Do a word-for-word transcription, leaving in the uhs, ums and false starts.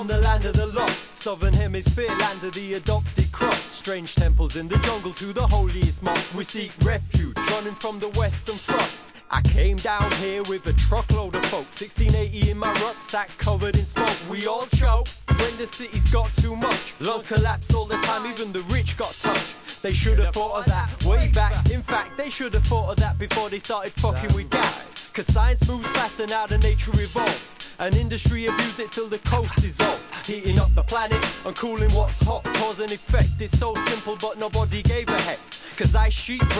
from the land of the lost, southern hemisphere, land of the adopted cross. Strange temples in the jungle to the holiest mosque. We seek refuge, running from the western thrust. I came down here with a truckload of folk, sixteen eighty in my rucksack covered in smoke. We all choke when the city's got too much. Lungs collapse all the time, even the rich got touched. They should have thought of that way back. In fact, they should have thought of that before they started fucking with gas. Cause science moves faster now than nature evolves. And industry abused it till the coast dissolved, heating up the planet and cooling what's hot. Cause and effect is so simple but nobody gave a heck. Cause ice sheet